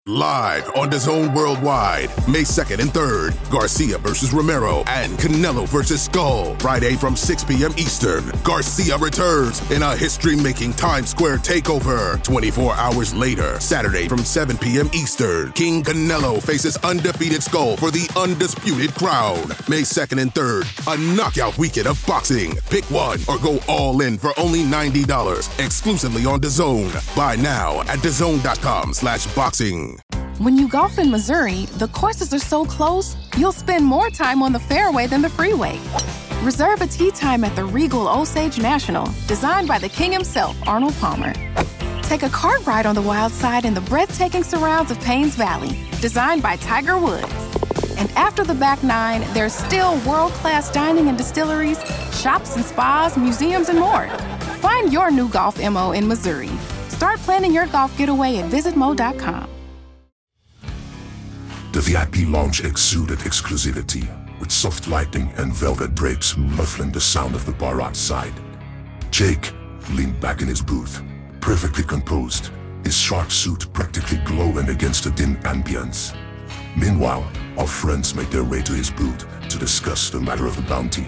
Live on DAZN Worldwide, May 2nd and 3rd, Garcia versus Romero and Canelo versus Skull. Friday from 6 p.m. Eastern, Garcia returns in a history-making Times Square takeover. 24 hours later, Saturday from 7 p.m. Eastern, King Canelo faces undefeated Skull for the undisputed crown. May 2nd and 3rd, a knockout weekend of boxing. Pick one or go all in for only $90, exclusively on DAZN. Buy now at DAZN.com/boxing. When you golf in Missouri, the courses are so close, you'll spend more time on the fairway than the freeway. Reserve a tee time at the Regal Osage National, designed by the king himself, Arnold Palmer. Take a cart ride on the wild side in the breathtaking surrounds of Paynes Valley, designed by Tiger Woods. And after the back nine, there's still world-class dining and distilleries, shops and spas, museums, and more. Find your new golf MO in Missouri. Start planning your golf getaway at visitmo.com. The VIP lounge exuded exclusivity, with soft lighting and velvet drapes muffling the sound of the bar outside. Jake leaned back in his booth, perfectly composed, his sharp suit practically glowing against the dim ambience. Meanwhile, our friends made their way to his booth to discuss the matter of the bounty.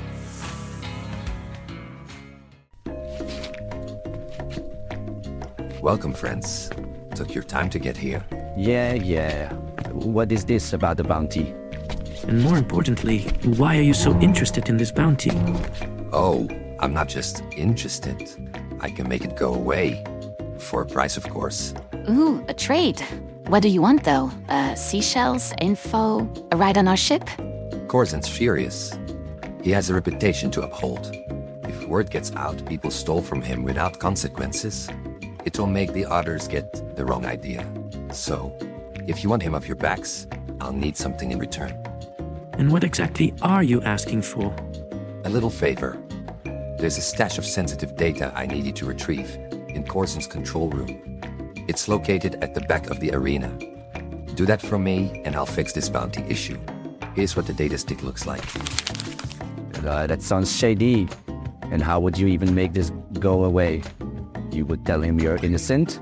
Welcome, friends. Took your time to get here. Yeah. What is this about the bounty? And more importantly, why are you so interested in this bounty? Oh, I'm not just interested. I can make it go away. For a price, of course. Ooh, a trade. What do you want, though? Seashells, info, a ride on our ship? Corzin's furious. He has a reputation to uphold. If word gets out people stole from him without consequences, it will make the others get the wrong idea. So, if you want him off your backs, I'll need something in return. And what exactly are you asking for? A little favor. There's a stash of sensitive data I need you to retrieve in Corzin's control room. It's located at the back of the arena. Do that for me, and I'll fix this bounty issue. Here's what the data stick looks like. That sounds shady. And how would you even make this go away? You would tell him you're innocent?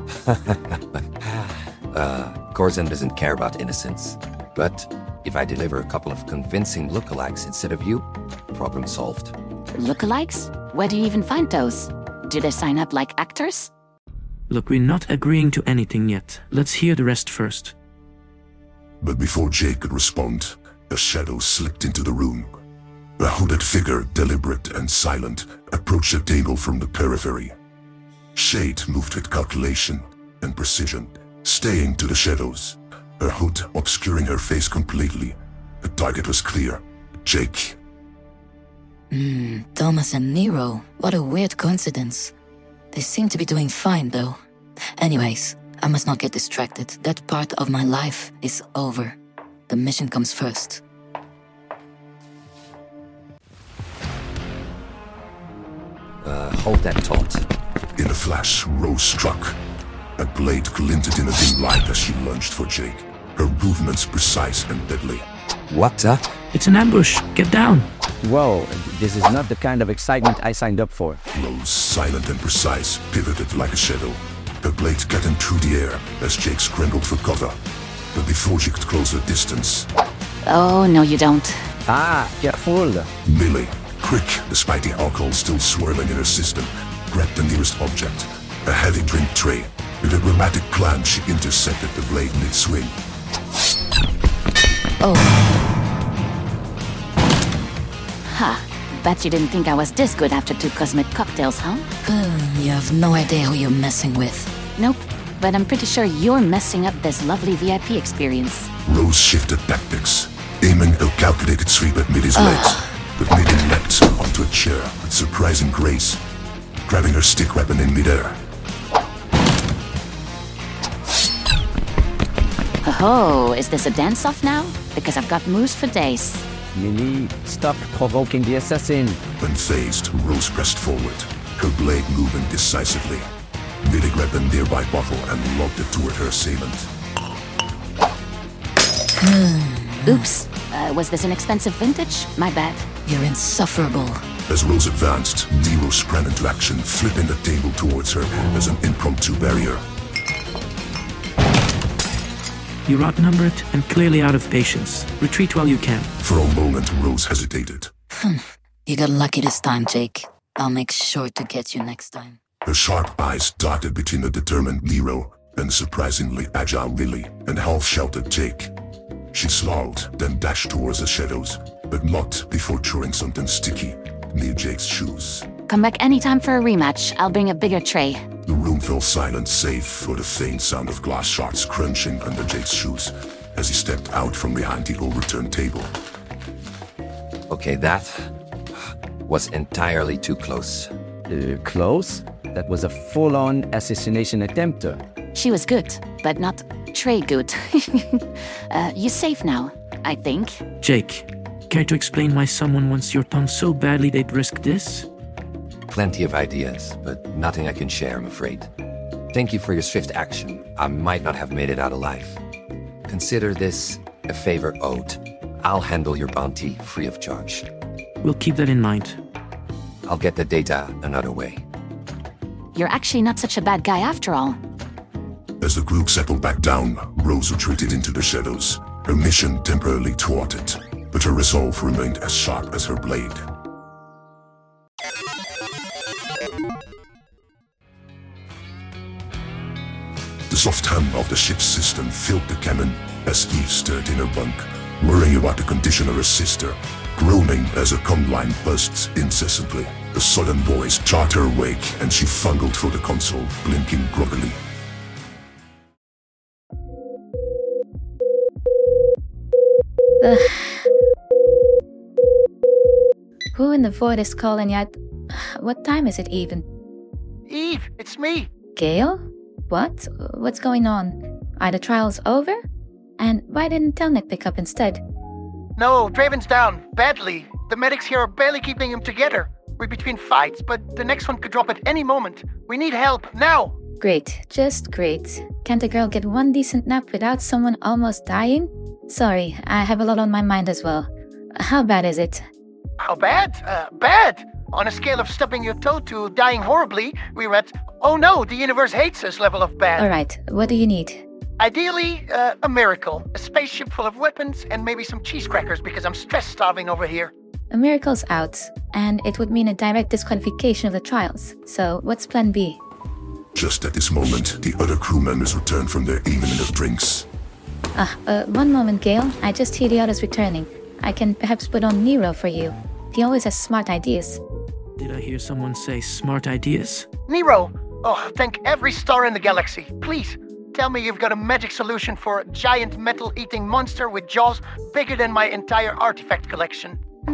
Corzin doesn't care about innocence. But if I deliver a couple of convincing lookalikes instead of you, problem solved. Lookalikes? Where do you even find those? Do they sign up like actors? Look, we're not agreeing to anything yet. Let's hear the rest first. But before Jake could respond, a shadow slipped into the room. A hooded figure, deliberate and silent, approached the table from the periphery. Shade moved with calculation and precision, staying to the shadows, her hood obscuring her face completely. The target was clear. Jake. Thomas and Nero. What a weird coincidence. They seem to be doing fine, though. Anyways, I must not get distracted. That part of my life is over. The mission comes first. Hold that thought. In a flash, Rose struck. A blade glinted in a dim light as she lunged for Jake, her movements precise and deadly. What? It's an ambush. Get down. Whoa, this is not the kind of excitement I signed up for. Rose, silent and precise, pivoted like a shadow. Her blade cutting through the air as Jake scrambled for cover. But before she could close her distance... Oh, no you don't. Careful. Millie, quick, despite the alcohol still swirling in her system, grabbed the nearest object, a heavy drink tray. With a dramatic plan, she intercepted the blade mid-swing. Oh. Ha. Bet you didn't think I was this good after 2 cosmic cocktails, huh? You have no idea who you're messing with. Nope. But I'm pretty sure you're messing up this lovely VIP experience. Rose shifted tactics, aiming a calculated sweep at Millie's legs, but Millie leapt onto a chair with surprising grace, grabbing her stick weapon in midair. Oh, is this a dance-off now? Because I've got moves for days. Millie, stop provoking the assassin. Unfazed, Rose pressed forward, her blade moving decisively. Millie grabbed a nearby bottle and lobbed it toward her assailant. Oops. Was this an expensive vintage? My bad. You're insufferable. As Rose advanced, Nero sprang into action, flipping the table towards her as an impromptu barrier. You're outnumbered and clearly out of patience. Retreat while you can. For a moment, Rose hesitated. You got lucky this time, Jake. I'll make sure to get you next time. Her sharp eyes darted between the determined Nero and the surprisingly agile Lily and half-sheltered Jake. She snarled, then dashed towards the shadows, but not before throwing something sticky near Jake's shoes. Come back anytime for a rematch. I'll bring a bigger tray. The room fell silent save for the faint sound of glass shards crunching under Jake's shoes as he stepped out from behind the overturned table. Okay, that was entirely too close. Close? That was a full-on assassination attempt. She was good, but not tray good. You're safe now, I think. Jake, care to explain why someone wants your tongue so badly they'd risk this? Plenty of ideas, but nothing I can share, I'm afraid. Thank you for your swift action. I might not have made it out alive. Consider this a favor owed. I'll handle your bounty free of charge. We'll keep that in mind. I'll get the data another way. You're actually not such a bad guy after all. As the group settled back down, Rose retreated into the shadows, her mission temporarily thwarted, but her resolve remained as sharp as her blade. The soft hum of the ship's system filled the cabin as Eve stirred in her bunk, worrying about the condition of her sister, groaning as her comm line buzzed incessantly. The sudden voice jarred her awake, and she fumbled for the console, blinking groggily. Who in the void is calling yet? What time is it even? Eve, it's me. Gale? What? What's going on? Are the trials over? And why didn't Telnik pick up instead? No, Draven's down. Badly. The medics here are barely keeping him together. We're between fights, but the next one could drop at any moment. We need help, now! Great, just great. Can't a girl get one decent nap without someone almost dying? Sorry, I have a lot on my mind as well. How bad is it? How bad? Bad! On a scale of stubbing your toe to dying horribly, we're at, oh no, the universe hates us level of bad. Alright, what do you need? Ideally, a miracle. A spaceship full of weapons and maybe some cheese crackers because I'm stress-starving over here. A miracle's out, and it would mean a direct disqualification of the trials. So, what's plan B? Just at this moment, the other crew members returned from their evening of drinks. One moment, Gale. I just hear the others returning. I can perhaps put on Nero for you. He always has smart ideas. Did I hear someone say smart ideas? Nero! Oh, thank every star in the galaxy. Please, tell me you've got a magic solution for a giant metal-eating monster with jaws bigger than my entire artifact collection.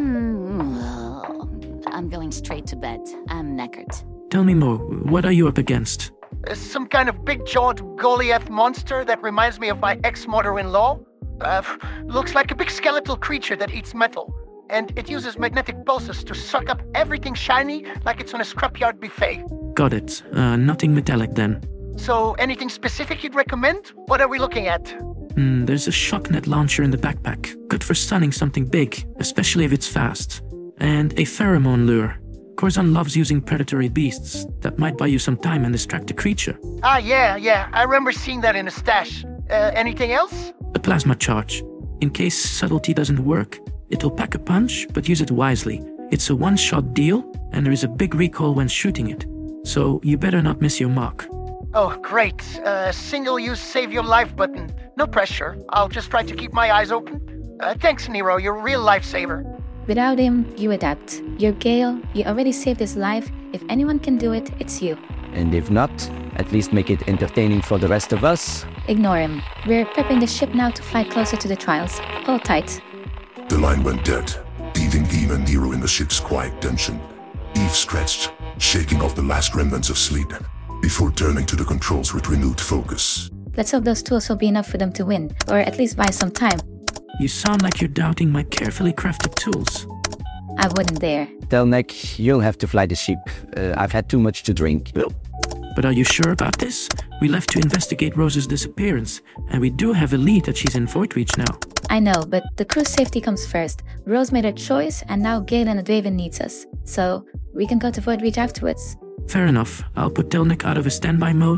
I'm going straight to bed. I'm knackered. Tell me more. What are you up against? Some kind of big-jawed Goliath monster that reminds me of my ex-mother-in-law. Looks like a big skeletal creature that eats metal. And it uses magnetic pulses to suck up everything shiny like it's on a scrapyard buffet. Got it. Nothing metallic then. So, anything specific you'd recommend? What are we looking at? There's a shocknet launcher in the backpack. Good for stunning something big, especially if it's fast. And a pheromone lure. Corzon loves using predatory beasts. That might buy you some time and distract the creature. Ah, yeah. I remember seeing that in a stash. Anything else? A plasma charge. In case subtlety doesn't work, it'll pack a punch, but use it wisely. It's a one-shot deal, and there is a big recoil when shooting it. So you better not miss your mark. Oh, great. Single-use save-your-life button. No pressure. I'll just try to keep my eyes open. Thanks, Nero. You're a real lifesaver. Without him, you adapt. You're Gale. You already saved his life. If anyone can do it, it's you. And if not, at least make it entertaining for the rest of us. Ignore him. We're prepping the ship now to fly closer to the trials. Hold tight. The line went dead, leaving Eve and Nero in the ship's quiet tension. Eve stretched, shaking off the last remnants of sleep, before turning to the controls with renewed focus. Let's hope those tools will be enough for them to win, or at least buy some time. You sound like you're doubting my carefully crafted tools. I wouldn't dare. Telnek, you'll have to fly the ship. I've had too much to drink. But are you sure about this? We left to investigate Rose's disappearance, and we do have a lead that she's in Void Reach now. I know, but the crew's safety comes first. Rose made her choice, and now Gale and Draven needs us. So, we can go to Void Reach afterwards. Fair enough. I'll put Telnek out of his standby mode.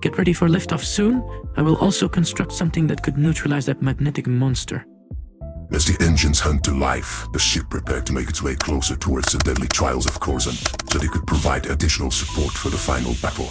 Get ready for liftoff soon. I will also construct something that could neutralize that magnetic monster. As the engines hunt to life, the ship prepared to make its way closer towards the deadly trials of Corzin, so they could provide additional support for the final battle.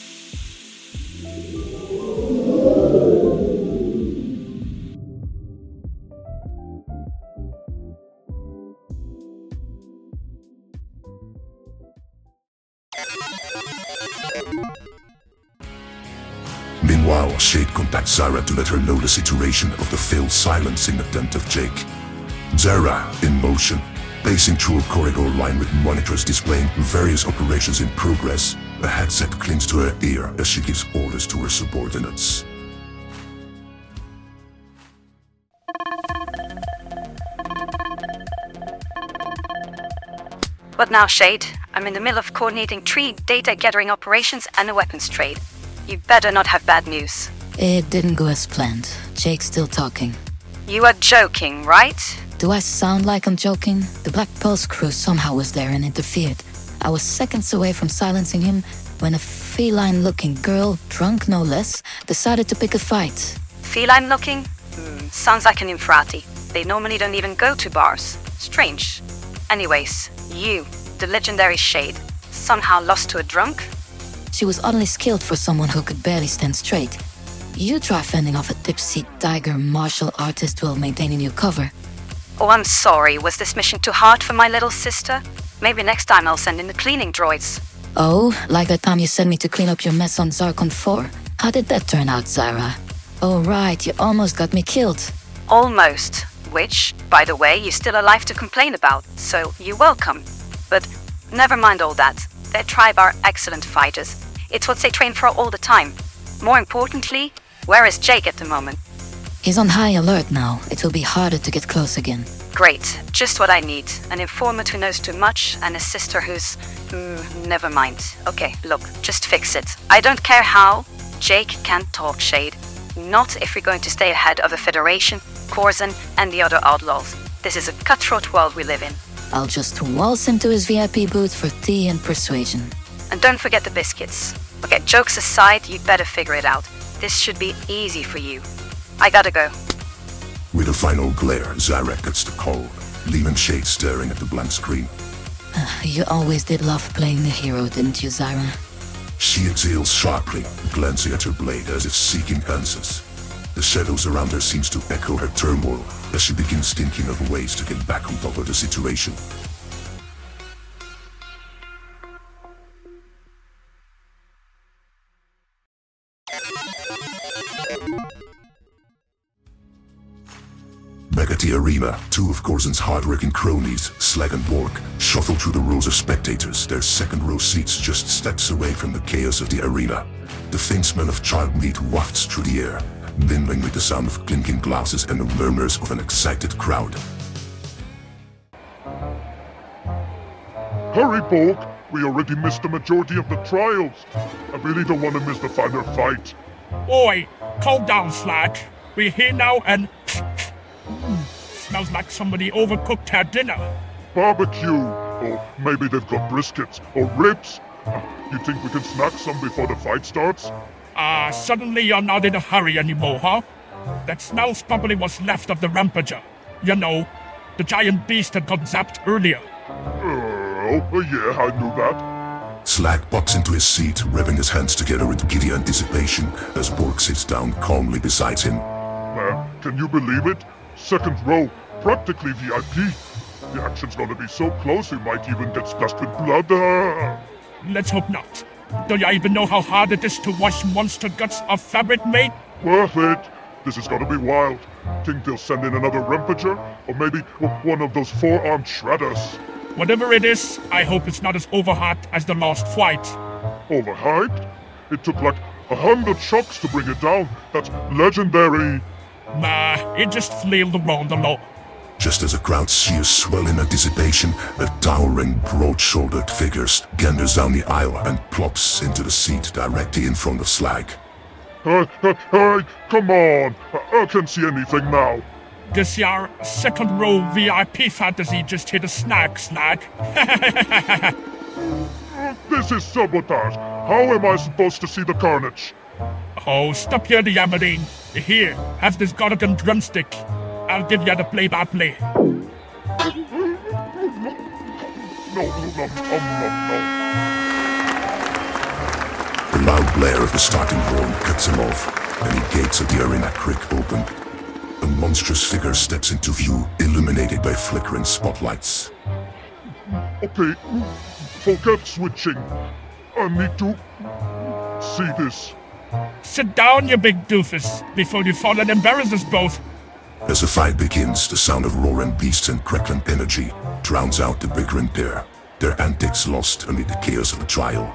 Meanwhile, Shade contacts Zyra to let her know the situation of the failed silencing attempt of Jake. Zyra, in motion, pacing through a corridor lined with monitors displaying various operations in progress, a headset clings to her ear as she gives orders to her subordinates. What now, Shade? I'm in the middle of coordinating 3 data-gathering operations and a weapons trade. You better not have bad news. It didn't go as planned. Jake's still talking. You are joking, right? Do I sound like I'm joking? The Black Pulse crew somehow was there and interfered. I was seconds away from silencing him when a feline-looking girl, drunk no less, decided to pick a fight. Feline-looking? Sounds like an Infrati. They normally don't even go to bars. Strange. Anyways, you, the legendary Shade, somehow lost to a drunk? She was oddly skilled for someone who could barely stand straight. You try fending off a tipsy tiger martial artist while maintaining your cover. Oh, I'm sorry. Was this mission too hard for my little sister? Maybe next time I'll send in the cleaning droids. Oh, like that time you sent me to clean up your mess on Zarkon 4? How did that turn out, Zyra? Oh right, you almost got me killed. Almost. Which, by the way, you're still alive to complain about, so you're welcome. But never mind all that. Their tribe are excellent fighters. It's what they train for all the time. More importantly, where is Jake at the moment? He's on high alert now. It will be harder to get close again. Great. Just what I need. An informant who knows too much and a sister who's... never mind. Okay, look, just fix it. I don't care how. Jake can't talk, Shade. Not if we're going to stay ahead of the Federation, Corzin, and the other outlaws. This is a cutthroat world we live in. I'll just waltz into his VIP booth for tea and persuasion. And don't forget the biscuits. Okay, jokes aside, you'd better figure it out. This should be easy for you. I gotta go. With a final glare, Zyra cuts the call, leaving Shade staring at the blank screen. You always did love playing the hero, didn't you, Zyra? She exhales sharply, glancing at her blade as if seeking answers. The shadows around her seems to echo her turmoil as she begins thinking of ways to get back on top of the situation. Back at the arena, 2 of Corzin's hard-working cronies, Slag and Borg, shuffle through the rows of spectators, their second-row seats just steps away from the chaos of the arena. The faint smell of charred meat wafts through the air, mingling with the sound of clinking glasses and the murmurs of an excited crowd. Hurry, Borg! We already missed the majority of the trials. I really don't want to miss the final fight. Oi, calm down, Slag. We're here now and... smells like somebody overcooked our dinner. Barbecue! Or maybe they've got briskets or ribs. You think we can snack some before the fight starts? Suddenly you're not in a hurry anymore, huh? That smells probably what's left of the Rampager. You know, the giant beast that got zapped earlier. Yeah, I knew that. Slag pops into his seat, rubbing his hands together with giddy anticipation as Borg sits down calmly beside him. Can you believe it? Second row, practically VIP. The action's gonna be so close we might even get splashed with blood. Let's hope not. Do you even know how hard it is to wash monster guts off fabric, mate? Worth it. This is gonna be wild. Think they'll send in another Rampager? Or maybe one of those 4-armed shredders? Whatever it is, I hope it's not as overhyped as the last fight. Overhyped? It took like 100 shocks to bring it down. That's legendary. Nah, it just flailed around a lot. Just as the crowd's cheers swell in anticipation, a towering, broad-shouldered figure ganders down the aisle and plops into the seat directly in front of Slag. Hey, come on! I can't see anything now. This your second row VIP fantasy just hit a snag, Slag. This is sabotage. How am I supposed to see the carnage? Oh, stop your yammering. Here, have this Gorgon drumstick. I'll give you the play-by-play. No. The loud blare of the starting horn cuts him off, and the gates of the arena creak open. A monstrous figure steps into view, illuminated by flickering spotlights. Okay, forget switching. I need to see this. Sit down, you big doofus, before you fall and embarrass us both. As the fight begins, the sound of roaring beasts and crackling energy drowns out the bickering pair, their antics lost amid the chaos of the trial.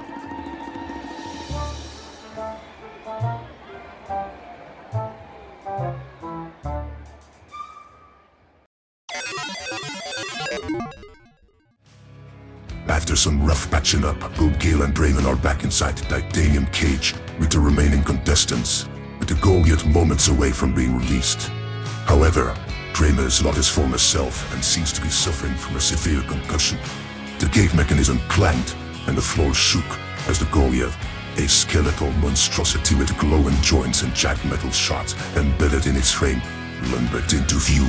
After some rough patching up, both Gale and Draven are back inside the titanium cage with the remaining contestants, with the Goliath moments away from being released. However, Draven is not his former self and seems to be suffering from a severe concussion. The gate mechanism clanged and the floor shook as the Goliath, a skeletal monstrosity with glowing joints and jagged metal shards embedded in its frame, lumbered into view.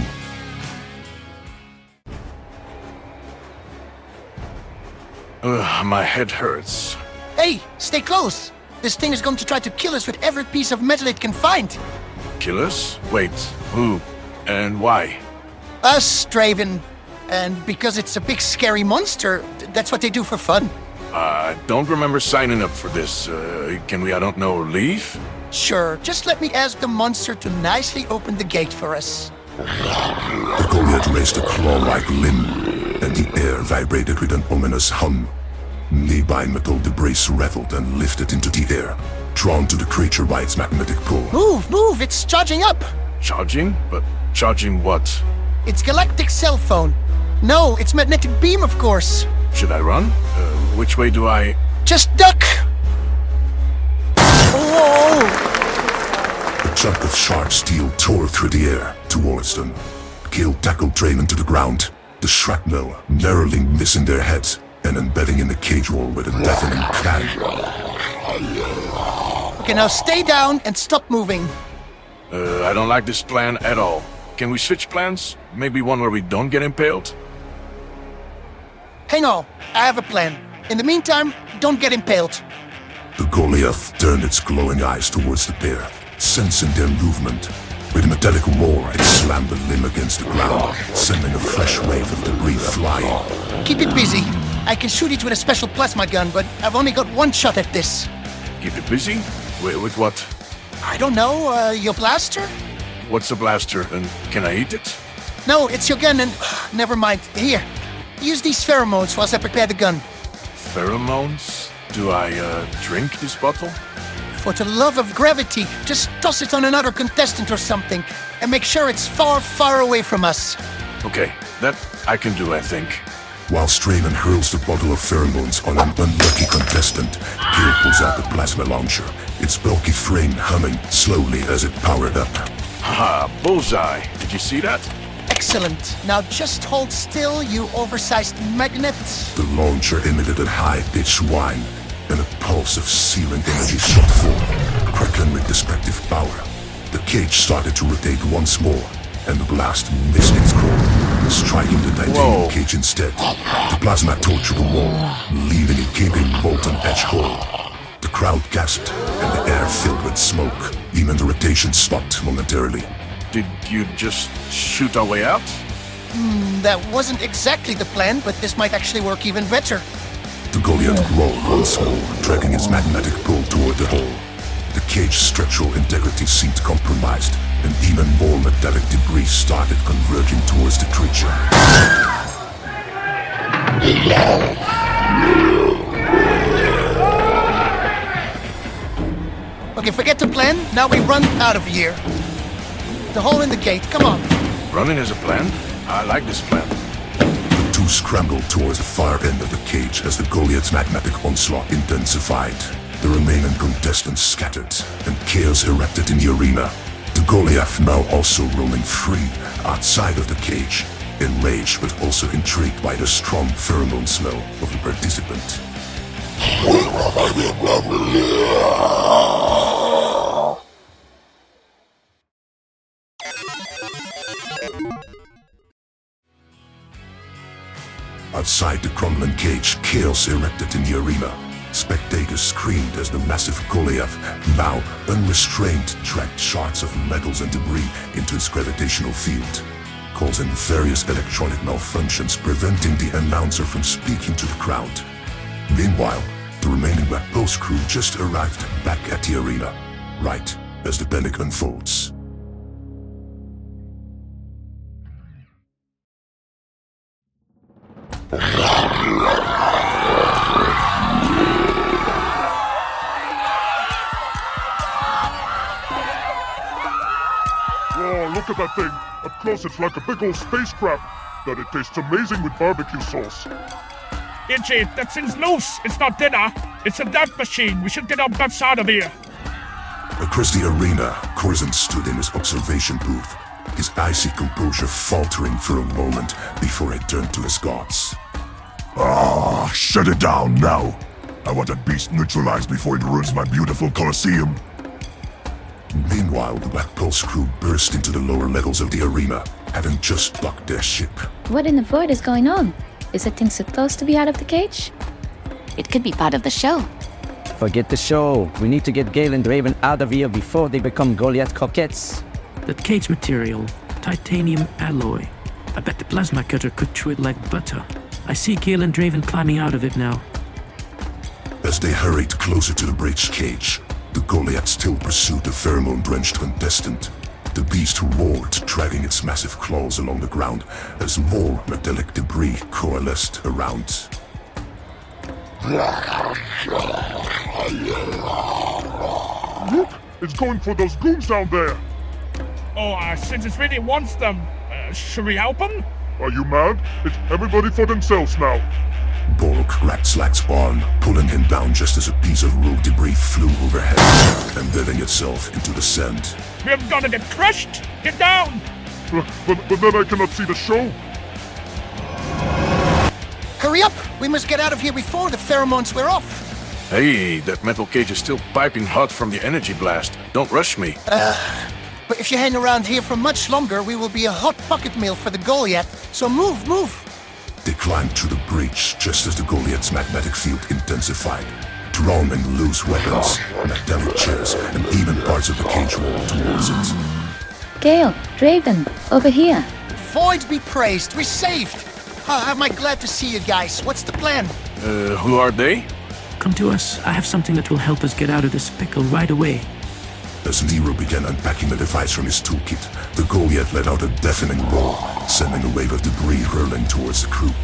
My head hurts. Hey, stay close. This thing is going to try to kill us with every piece of metal it can find. Kill us? Wait, who? And why? Us, Draven. And because it's a big scary monster, that's what they do for fun. I don't remember signing up for this. Can we, leave? Sure, just let me ask the monster to nicely open the gate for us. The Goliath raised a claw-like limb, and the air vibrated with an ominous hum. Nearby metal debris rattled and lifted into the air, drawn to the creature by its magnetic pull. Move, it's charging up! Charging? But charging what? It's Galactic cell phone. No, it's magnetic beam, of course. Should I run? Which way do I... Just duck! Whoa! A chunk of sharp steel tore through the air towards them. Gale tackled Draven to the ground, the shrapnel narrowly missing their heads and embedding in the cage wall with a deafening clang. Okay, now stay down and stop moving. I don't like this plan at all. Can we switch plans? Maybe one where we don't get impaled? Hang on, I have a plan. In the meantime, don't get impaled. The Goliath turned its glowing eyes towards the pair, sensing their movement. With a metallic roar, it slammed the limb against the ground, sending a fresh wave of debris flying. Keep it busy. I can shoot it with a special plasma gun, but I've only got one shot at this. Keep it busy? With what? I don't know, your blaster? What's a blaster, and can I eat it? No, it's your gun and... never mind. Here, use these pheromones whilst I prepare the gun. Pheromones? Do I, drink this bottle? For the love of gravity, just toss it on another contestant or something, and make sure it's far, far away from us. Okay, that I can do, I think. While Draven hurls the bottle of pheromones on an unlucky contestant, Gale pulls out the plasma launcher, its bulky frame humming slowly as it powered up. Haha, bullseye. Did you see that? Excellent. Now just hold still, you oversized magnet. The launcher emitted a high-pitched whine, and a pulse of searing energy shot forth, crackling with destructive power. The cage started to rotate once more, and the blast missed its core, striking the titanium cage instead. The plasma tore through the wall, leaving a gaping molten-edge hole. The crowd gasped, and the air filled with smoke. Even the rotation stopped momentarily. Did you just shoot our way out? That wasn't exactly the plan, but this might actually work even better. The Goliath rolled once more, dragging its magnetic pull toward the hole. The cage's structural integrity seemed compromised, and even more metallic debris started converging towards the creature. Okay, forget the plan. Now we run out of here. The hole in the gate, come on. Running is a plan. I like this plan. The two scrambled towards the far end of the cage as the Goliath's magnetic onslaught intensified. The remaining contestants scattered, and chaos erupted in the arena. The Goliath now also roaming free outside of the cage, enraged but also intrigued by the strong pheromone smell of the participant. Outside the crumbling cage, chaos erupted in the arena. Spectators screamed as the massive Goliath, now unrestrained, tracked shards of metals and debris into its gravitational field, causing various electronic malfunctions preventing the announcer from speaking to the crowd. Meanwhile, the remaining Black Pulse crew just arrived back at the arena, right as the panic unfolds. Whoa, look at that thing! Up close it's like a big old spacecraft, but it tastes amazing with barbecue sauce. Itchy, that thing's loose. It's not dinner. It's a death machine. We should get our butts out of here. Across the arena, Corzin stood in his observation booth, his icy composure faltering for a moment before he turned to his gods. Ah, shut it down now! I want that beast neutralized before it ruins my beautiful Colosseum. Meanwhile, the Black Pulse crew burst into the lower levels of the arena, having just docked their ship. What in the void is going on? Is that thing supposed to be out of the cage? It could be part of the show. Forget the show. We need to get Gale and Draven out of here before they become Goliath coquettes. That cage material, titanium alloy. I bet the plasma cutter could chew it like butter. I see Gale and Draven climbing out of it now. As they hurried closer to the breached cage, the Goliath still pursued the pheromone-drenched contestant. The beast roared, dragging its massive claws along the ground as more metallic debris coalesced around. Look! It's going for those goons down there! Oh, since it really wants them, should we help them? Are you mad? It's everybody for themselves now. Borg grabbed Slack's arm, pulling him down just as a piece of rogue debris flew overhead, embedding itself into the sand. We're gonna get crushed! Get down! But then I cannot see the show. Hurry up! We must get out of here before the pheromones wear off. Hey, that metal cage is still piping hot from the energy blast. Don't rush me. But if you hang around here for much longer, we will be a hot pocket meal for the Goliath. So move! They climbed through the breach just as the Goliath's magnetic field intensified, drawing loose weapons, metallic chairs, and even parts of the cage wall towards it. Gale, Draven, over here. Void be praised, we're saved! Am I glad to see you guys. What's the plan? Who are they? Come to us. I have something that will help us get out of this pickle right away. As Nero began unpacking the device from his toolkit, the Goliath let out a deafening roar, sending a wave of debris hurling towards the crew.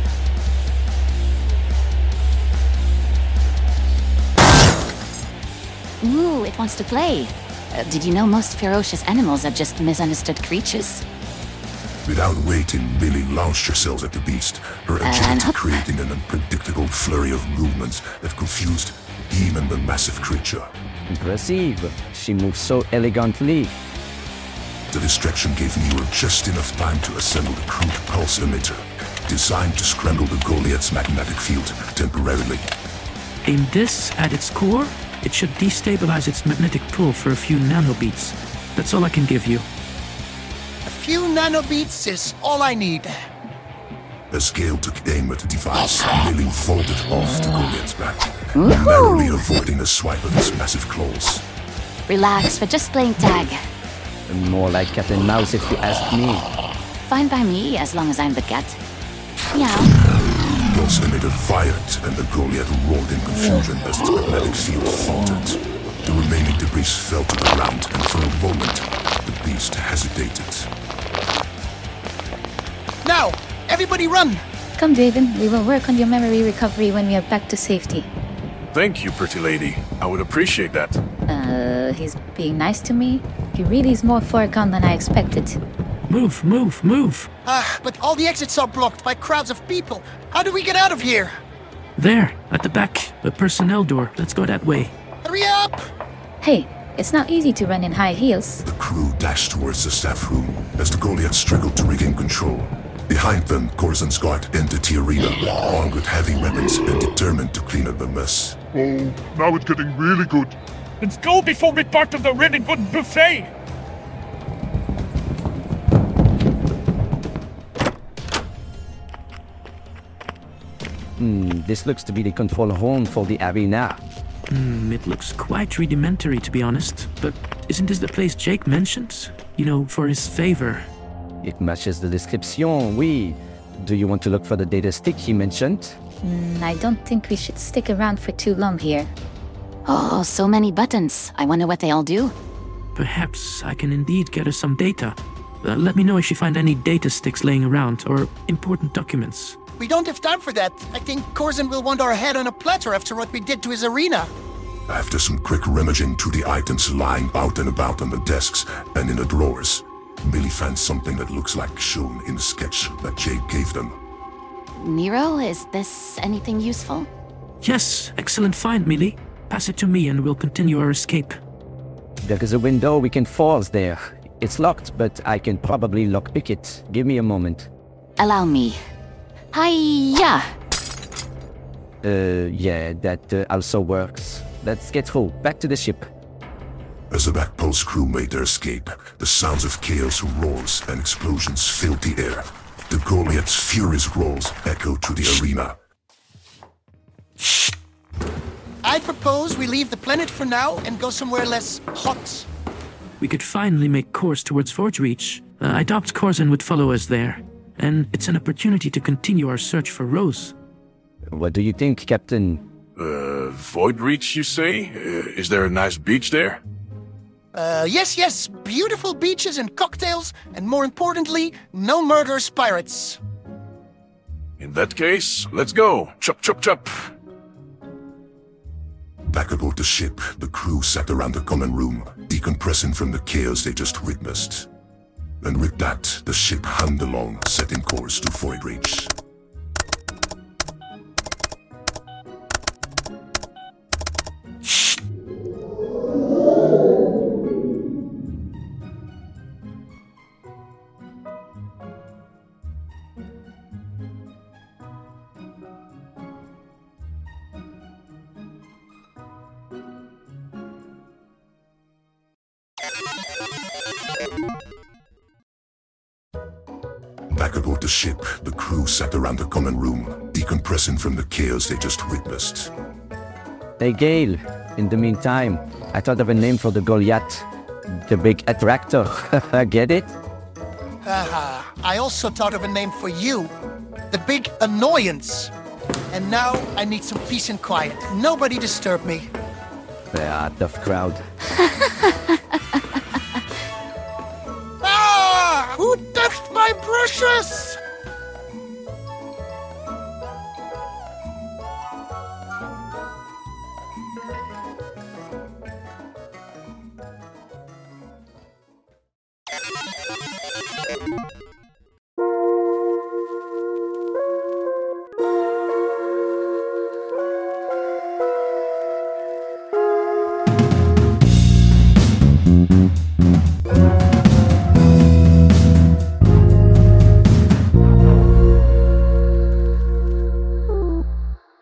Ooh, it wants to play. Did you know most ferocious animals are just misunderstood creatures? Without waiting, Millie launched herself at the beast, her agility creating an unpredictable flurry of movements that confused even the massive creature. Impressive. She moves so elegantly. The distraction gave Nero just enough time to assemble the crude pulse emitter, designed to scramble the Goliath's magnetic field temporarily. Aim this at its core, it should destabilize its magnetic pull for a few nanobeats. That's all I can give you. A few nanobeats is all I need. As Gale took aim at the device, Millie folded off the Goliath's back, narrowly avoiding a swipe of its massive claws. Relax, we're just playing tag. More like cat and mouse if you ask me. Fine by me, as long as I'm the cat. Meow. Pulse emitter fired, and the Goliath roared in confusion as its magnetic field faltered. The remaining debris fell to the ground, and for a moment, the beast hesitated. Now! Everybody run! Come, Draven. We will work on your memory recovery when we are back to safety. Thank you, pretty lady. I would appreciate that. He's being nice to me. He really is more foregone than I expected. Move! But all the exits are blocked by crowds of people. How do we get out of here? There, at the back, the personnel door. Let's go that way. Hurry up! Hey, it's not easy to run in high heels. The crew dashed towards the staff room as the Goliath struggled to regain control. Behind them, Corzin's guard entered the arena, armed with heavy weapons and determined to clean up the mess. Oh, now it's getting really good. Let's go before we're part of the really good buffet! This looks to be the control room for the arena. It looks quite rudimentary, to be honest. But isn't this the place Jake mentioned? You know, for his favor. It matches the description, oui. Do you want to look for the data stick he mentioned? I don't think we should stick around for too long here. Oh, so many buttons. I wonder what they all do. Perhaps I can indeed get us some data. Let me know if you find any data sticks laying around, or important documents. We don't have time for that. I think Corzin will want our head on a platter after what we did to his arena. After some quick rummaging through the items lying out and about on the desks and in the drawers, Billy found something that looks like shown in the sketch that Jake gave them. Nero, is this anything useful? Yes, excellent find, Millie. Pass it to me and we'll continue our escape. There is a window we can force there. It's locked, but I can probably lockpick it. Give me a moment. Allow me. Hiya! Yeah, that also works. Let's get through. Back to the ship. As the Backpost crew made their escape, the sounds of chaos, roars, and explosions filled the air. The Goliath's furious roars echoed through the arena. I propose we leave the planet for now and go somewhere less hot. We could finally make course towards Forge Reach. I doubt Corzin would follow us there. And it's an opportunity to continue our search for Rose. What do you think, Captain? Void Reach, you say? Is there a nice beach there? Yes. Beautiful beaches and cocktails, and more importantly, no murderous pirates. In that case, let's go. Chop, chop, chop. Back aboard the ship, the crew sat around the common room, decompressing from the chaos they just witnessed. And with that, the ship hummed along, setting course to Void Reach. Back aboard the ship, the crew sat around the common room, decompressing from the chaos they just witnessed. Hey, Gale. In the meantime, I thought of a name for the Goliath. The big attractor. Get it? Haha, I also thought of a name for you. The big annoyance. And now I need some peace and quiet. Nobody disturb me. Yeah, tough crowd. Ah! Who touched my brushes?